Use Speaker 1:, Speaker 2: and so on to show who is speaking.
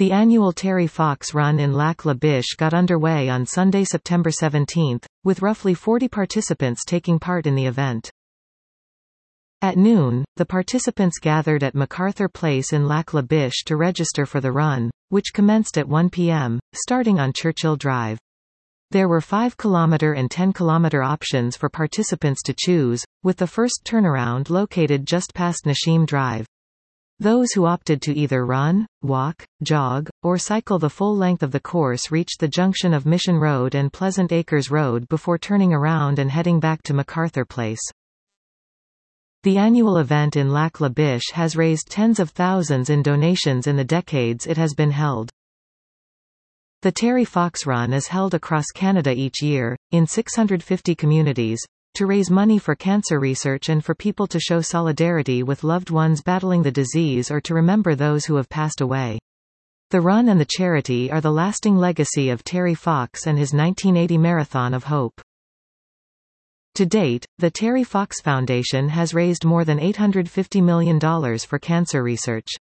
Speaker 1: The annual Terry Fox Run in Lac La Biche got underway on Sunday, September 17, with roughly 40 participants taking part in the event. At noon, the participants gathered at MacArthur Place in Lac La Biche to register for the run, which commenced at 1 p.m., starting on Churchill Drive. There were 5-kilometer and 10-kilometer options for participants to choose, with the first turnaround located just past Nashim Drive. Those who opted to either run, walk, jog, or cycle the full length of the course reached the junction of Mission Road and Pleasant Acres Road before turning around and heading back to MacArthur Place. The annual event in Lac La Biche has raised tens of thousands in donations in the decades it has been held. The Terry Fox Run is held across Canada each year, in 650 communities, to raise money for cancer research and for people to show solidarity with loved ones battling the disease or to remember those who have passed away. The run and the charity are the lasting legacy of Terry Fox and his 1980 Marathon of Hope. To date, the Terry Fox Foundation has raised more than $850 million for cancer research.